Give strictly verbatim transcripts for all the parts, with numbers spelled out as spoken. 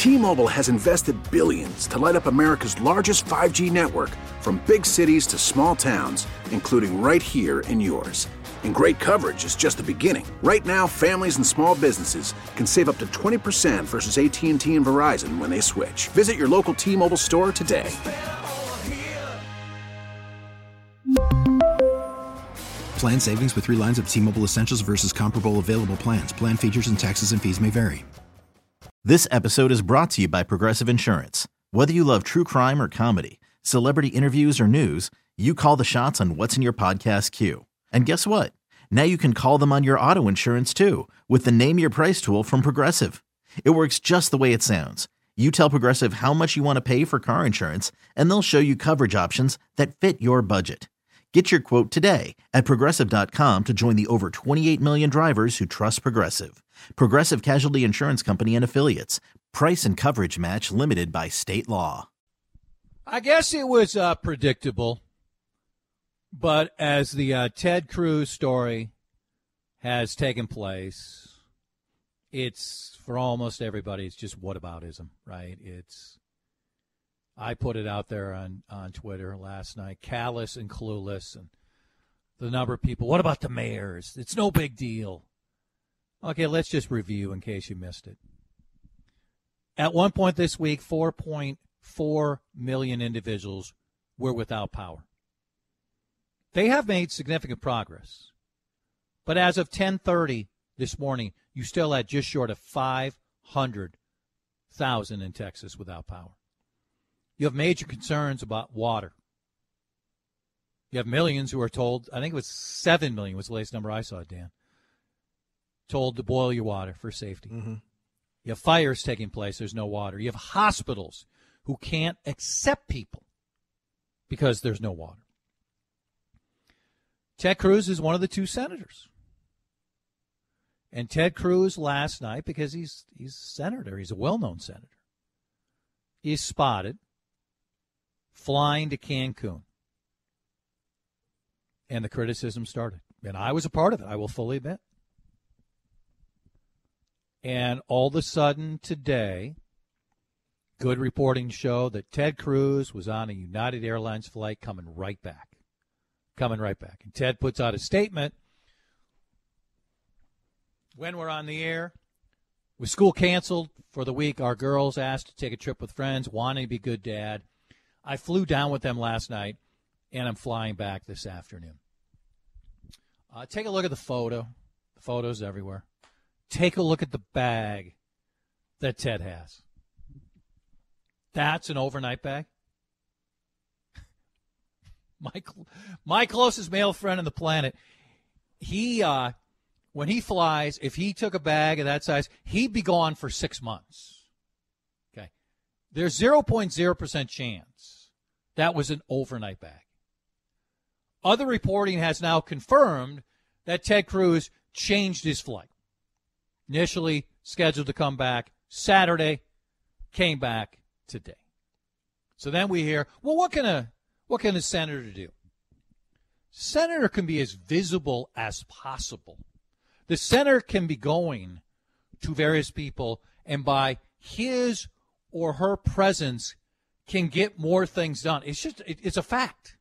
T-Mobile has invested billions to light up America's largest five G network, from big cities to small towns, including right here in yours. And great coverage is just the beginning. Right now, families and small businesses can save up to twenty percent versus A T and T and Verizon when they switch. Visit your local T-Mobile store today. Plan savings with three lines of T-Mobile Essentials versus comparable available plans. Plan features and taxes and fees may vary. This episode is brought to you by Progressive Insurance. Whether you love true crime or comedy, celebrity interviews or news, you call the shots on what's in your podcast queue. And guess what? Now you can call them on your auto insurance too with the Name Your Price tool from Progressive. It works just the way it sounds. You tell Progressive how much you want to pay for car insurance, and they'll show you coverage options that fit your budget. Get your quote today at Progressive dot com to join the over twenty-eight million drivers who trust Progressive. Progressive Casualty Insurance Company and Affiliates. Price and coverage match limited by state law. I guess it was uh, predictable, but as the uh, Ted Cruz story has taken place, it's, for almost everybody, it's just whataboutism, right? It's, I put it out there on, on Twitter last night, callous and clueless, and the number of people, what about the mayors? It's no big deal. Okay, let's just review in case you missed it. At one point this week, four point four million individuals were without power. They have made significant progress. But as of ten thirty this morning, you still had just short of five hundred thousand in Texas without power. You have major concerns about water. You have millions who are told, I think it was seven million was the latest number I saw, Dan, told to boil your water for safety. Mm-hmm. You have fires taking place. There's no water. You have hospitals who can't accept people because there's no water. Ted Cruz is one of the two senators. And Ted Cruz last night, because he's he's a senator, he's a well-known senator, is spotted flying to Cancun. And the criticism started. And I was a part of it, I will fully admit. And all of a sudden today, good reporting showed that Ted Cruz was on a United Airlines flight coming right back. Coming right back. And Ted puts out a statement. When we're on the air, with school canceled for the week, our girls asked to take a trip with friends, wanting to be good dad. I flew down with them last night, and I'm flying back this afternoon. Uh, take a look at the photo. The photo's everywhere. Take a look at the bag that Ted has. That's an overnight bag. My my closest male friend on the planet, he uh, when he flies, if he took a bag of that size, he'd be gone for six months. Okay, there's zero point zero percent chance that was an overnight bag. Other reporting has now confirmed that Ted Cruz changed his flight. Initially scheduled to come back Saturday, came back today. So then we hear, well, what can a what can a senator do? Senator can be as visible as possible. The senator can be going to various people, and by his or her presence can get more things done. It's just it, it's a fact.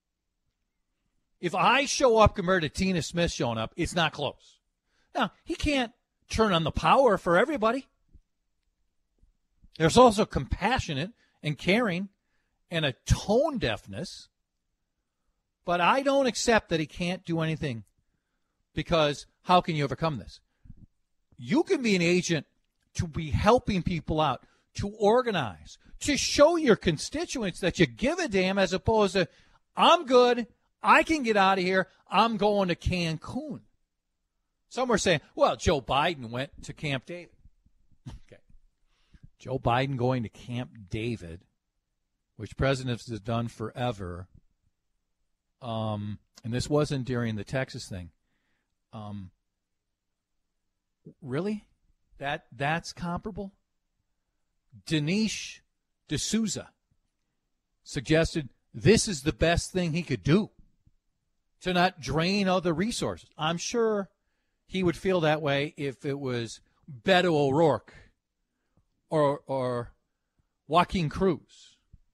If I show up compared to Tina Smith showing up, it's not close. Now, he can't turn on the power for everybody. There's also compassionate and caring and a tone deafness. But I don't accept that he can't do anything, because how can you overcome this? You can be an agent to be helping people out, to organize, to show your constituents that you give a damn, as opposed to, I'm good, I can get out of here, I'm going to Cancun. Some are saying, well, Joe Biden went to Camp David. Okay. Joe Biden going to Camp David, which presidents have done forever, um, and this wasn't during the Texas thing. Um, really? That that's comparable? Dinesh D'Souza suggested this is the best thing he could do to not drain other resources. I'm sure he would feel that way if it was Beto O'Rourke or or Joaquin Cruz.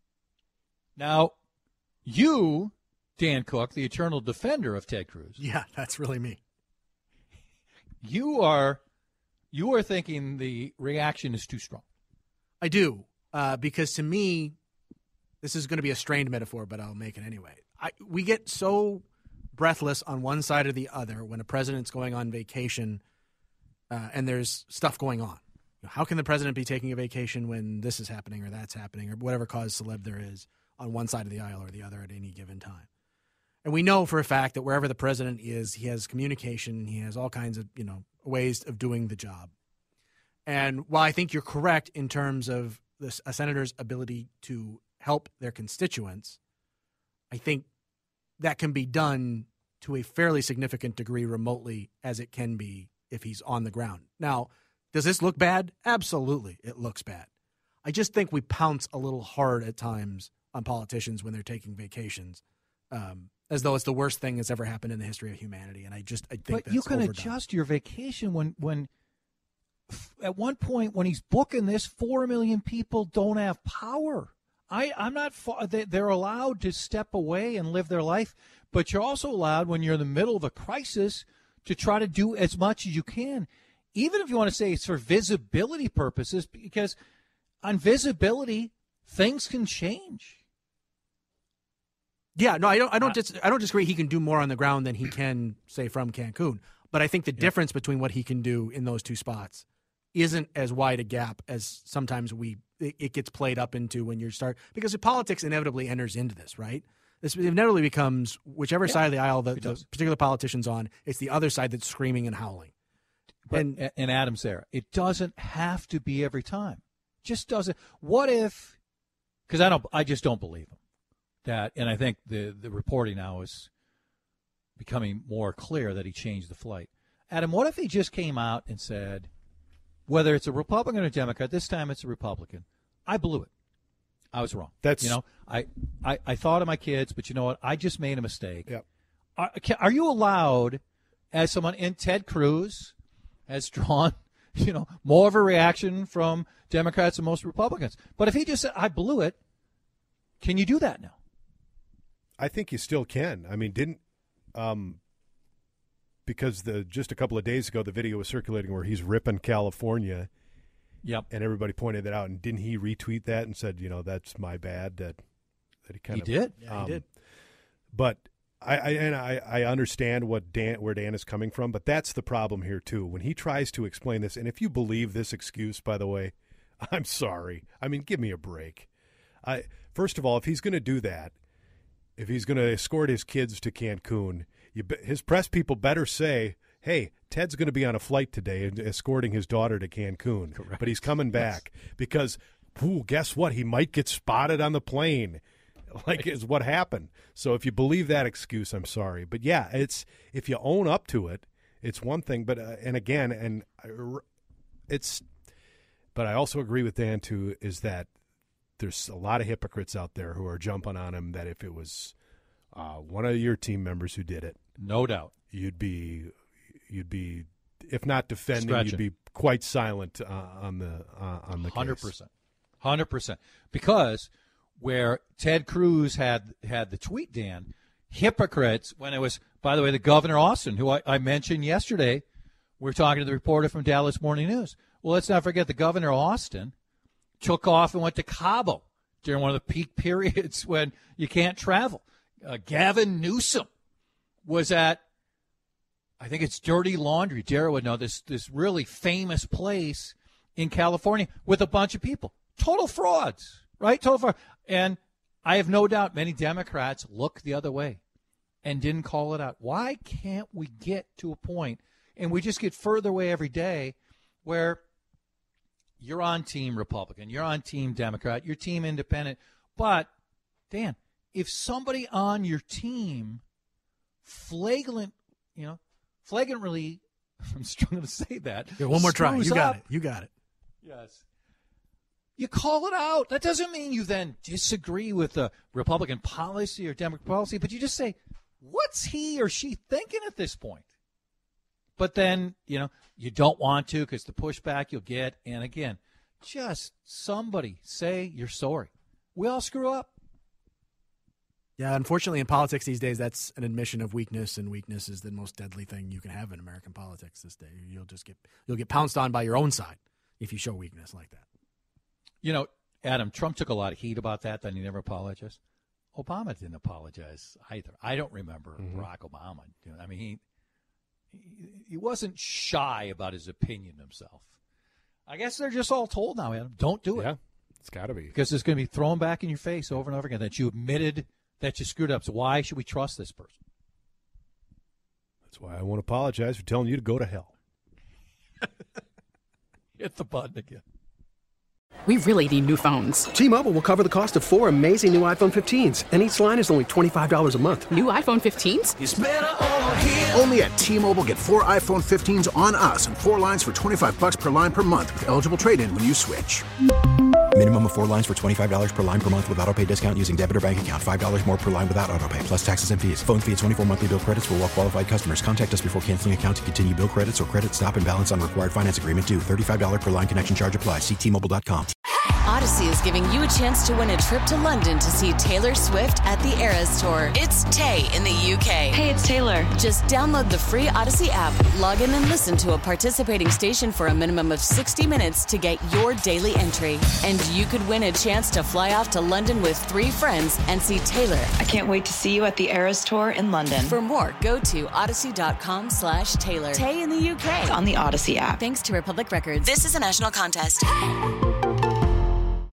Now, you, Dan Cook, the eternal defender of Ted Cruz. Yeah, that's really me. You are you are thinking the reaction is too strong. I do, uh, because to me, this is going to be a strained metaphor, but I'll make it anyway. I, we get so breathless on one side or the other when a president's going on vacation uh, and there's stuff going on. How can the president be taking a vacation when this is happening or that's happening or whatever cause celeb there is on one side of the aisle or the other at any given time? And we know for a fact that wherever the president is, he has communication, he has all kinds of, you know, ways of doing the job. And while I think you're correct in terms of this, a senator's ability to help their constituents, I think that can be done to a fairly significant degree remotely as it can be if he's on the ground. Now, does this look bad? Absolutely, it looks bad. I just think we pounce a little hard at times on politicians when they're taking vacations, um, as though it's the worst thing that's ever happened in the history of humanity. And I just I think but that's you can overdone. Adjust your vacation when when at one point when he's booking this, four million people don't have power. I I'm not they're allowed to step away and live their life, but you're also allowed when you're in the middle of a crisis to try to do as much as you can. Even if you want to say it's for visibility purposes, because on visibility, things can change. Yeah, no, I don't. I don't. Dis- I don't disagree. He can do more on the ground than he can, say, from Cancun. But I think the yeah. difference between what he can do in those two spots isn't as wide a gap as sometimes we it, it gets played up into when you start, because the politics inevitably enters into this, right? This inevitably becomes whichever yeah, side of the aisle the, the particular politician's on. It's the other side that's screaming and howling. But, and, and Adam's there. It doesn't have to be every time. Just doesn't. What if? Because I don't. I just don't believe him. That, and I think the the reporting now is becoming more clear that he changed the flight. Adam, what if he just came out and said, whether it's a Republican or Democrat, this time it's a Republican, I blew it. I was wrong. That's you know, I, I, I thought of my kids, but you know what? I just made a mistake. Yep. Are, are you allowed, as someone, and Ted Cruz has drawn, you know, more of a reaction from Democrats than most Republicans. But if he just said, I blew it, can you do that now? I think you still can. I mean, didn't um, because the just a couple of days ago the video was circulating where he's ripping California. Yep. And everybody pointed that out. And didn't he retweet that and said, you know, that's my bad that that he kind he of did. Yeah, um, he did. But I, I and I, I understand what Dan where Dan is coming from, but that's the problem here too. When he tries to explain this, and if you believe this excuse, by the way, I'm sorry. I mean, give me a break. I first of all, if he's going to do that, if he's going to escort his kids to Cancun, you, his press people better say, hey, Ted's going to be on a flight today and escorting his daughter to Cancun. Correct. But he's coming back yes. because, ooh, guess what? He might get spotted on the plane, like is what happened. So if you believe that excuse, I'm sorry. But, yeah, it's if you own up to it, it's one thing. But uh, and again, and it's – but I also agree with Dan, too, is that there's a lot of hypocrites out there who are jumping on him that if it was uh, one of your team members who did it, no doubt, you'd be you'd be if not defending, Stretching. you'd be quite silent uh, on the uh, on the hundred case. percent, hundred percent. Because where Ted Cruz had had the tweet, Dan, hypocrites when it was, by the way, the Governor Austin, who I, I mentioned yesterday. We're talking to the reporter from Dallas Morning News. Well, let's not forget the Governor Austin took off and went to Cabo during one of the peak periods when you can't travel. Uh, Gavin Newsom was at, I think it's Dirty Laundry, Dara would know, this, this really famous place in California with a bunch of people. Total frauds, right? Total fraud. And I have no doubt many Democrats look the other way and didn't call it out. Why can't we get to a point, and we just get further away every day, where you're on team Republican, you're on team Democrat, you're team independent. But, Dan, if somebody on your team flagrant, you know, flagrantly, I'm struggling to say that. Yeah, one more try. You got up, it. You got it. Yes. You call it out. That doesn't mean you then disagree with the Republican policy or Democrat policy, but you just say, what's he or she thinking at this point? But then, you know, you don't want to because the pushback you'll get. And again, Just somebody say you're sorry. We all screw up. Yeah, unfortunately, in politics these days, that's an admission of weakness, and weakness is the most deadly thing you can have in American politics this day. You'll just get you'll get pounced on by your own side if you show weakness like that. You know, Adam, Trump took a lot of heat about that, then he never apologized. Obama didn't apologize either. I don't remember mm-hmm. Barack Obama doing. I mean, he, he he wasn't shy about his opinion himself. I guess they're just all told now, Adam, don't do it. Yeah, it's got to be. Because it's going to be thrown back in your face over and over again that you admitted that you screwed up. So why should we trust this person? That's why I won't apologize for telling you to go to hell. Hit the button again. We really need new phones. T-Mobile will cover the cost of four amazing new iPhone fifteens, and each line is only twenty-five dollars a month. New iPhone fifteens? It's better over here. Only at T-Mobile, get four iPhone fifteens on us and four lines for twenty-five dollars per line per month with eligible trade-in when you switch. Minimum of four lines for twenty-five dollars per line per month with autopay discount using debit or bank account. five dollars more per line without autopay, plus taxes and fees. Phone fee at twenty-four monthly bill credits for well-qualified customers. Contact us before canceling account to continue bill credits or credit stop and balance on required finance agreement due. thirty-five dollars per line connection charge applies. See T Mobile dot com. Odyssey is giving you a chance to win a trip to London to see Taylor Swift at the Eras Tour. It's Tay in the U K. Hey, it's Taylor. Just download the free Odyssey app, log in and listen to a participating station for a minimum of sixty minutes to get your daily entry. And you could win a chance to fly off to London with three friends and see Taylor. I can't wait to see you at the Eras Tour in London. For more, go to odyssey.com slash Taylor. Tay in the U K. It's on the Odyssey app. Thanks to Republic Records. This is a national contest.